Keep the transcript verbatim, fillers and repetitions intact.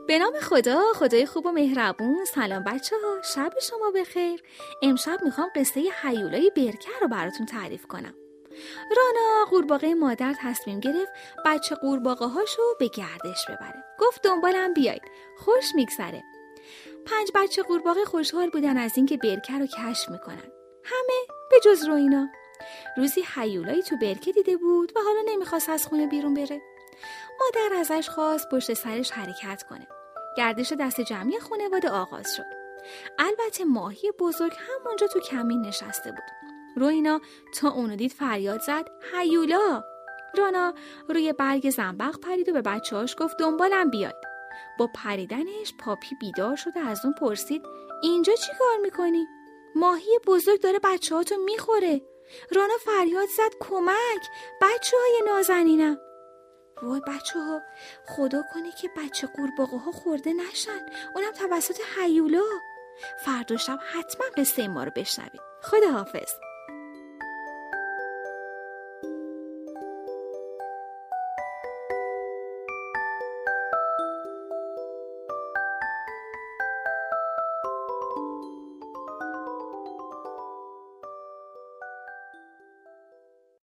به نام خدا، خدای خوب و مهربون. سلام بچه ها، شب شما بخیر. امشب میخوام قصه هیولای برکه رو براتون تعریف کنم. رانا قورباغه مادر تصمیم گرفت بچه قورباغه هاشو به گردش ببره. گفت دنبالم بیاید، خوش میگذره. پنج بچه قورباغه خوشحال بودن از اینکه برکه رو کشف میکنن، همه به جز روینا. روزی هیولایی تو برکه دیده بود و حالا نمیخواست از خونه بیرون بره. مادر ازش خواست پشت سرش حرکت کنه. گردش دست جمعی خانواده آغاز شد. البته ماهی بزرگ همونجا تو کمین نشسته بود. روینا تا اونو دید فریاد زد هیولا. رانا روی برگ زنبق پرید و به بچه‌هاش گفت دنبالم بیاید. با پریدنش پاپی بیدار شد و از اون پرسید اینجا چی کار میکنی؟ ماهی بزرگ داره بچه‌هاتو میخوره. رانا فریاد زد کمک، بچه‌های نازنینم. وای بچه ها، خدا کنه که بچه قورباغه ها خورده نشن، اونم توسط هیولا. فردا شب حتما قصه ما رو بشنوید. خداحافظ.